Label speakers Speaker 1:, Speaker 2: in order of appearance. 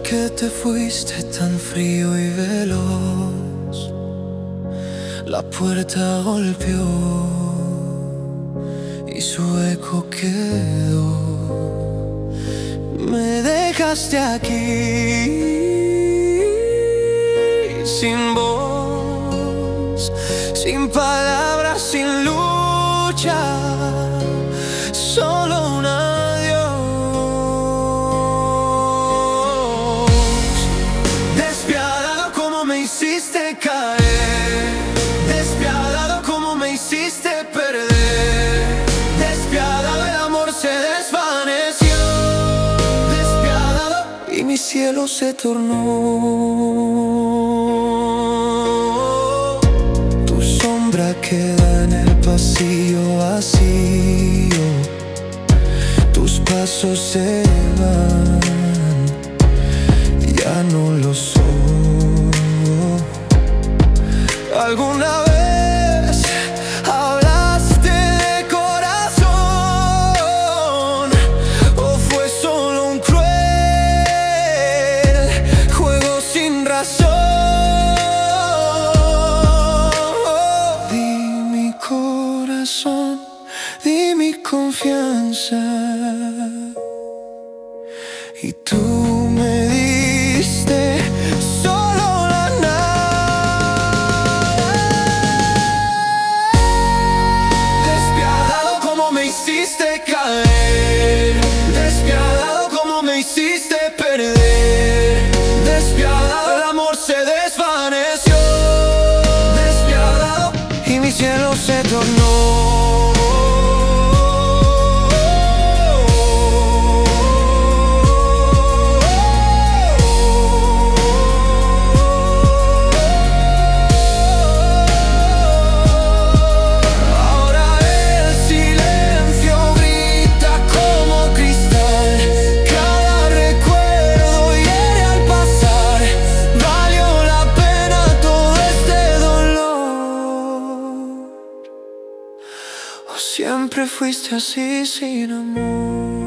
Speaker 1: que te fuiste tan frío y veloz, la puerta golpeó y su eco quedó. Me dejaste aquí sin voz, sin palabras, sin lucha, solo un adiós. Despiadado como me hiciste caer, despiadado como me hiciste perder, despiadado el amor se desvaneció, despiadado y mi cielo se tornó. Tu sombra queda en el pasillo vacío, tus pasos se van, ya no lo soy. ¿Alguna vez hablaste de corazón o fue solo un cruel juego sin razón? Di mi corazón, di mi confianza, y tú me diste solo la nada. Despiadado como me hiciste caer, despiadado como me hiciste perder, despiadado el amor se desvaneció, despiadado y mi cielo se tornó. Siempre fuiste así sin amor.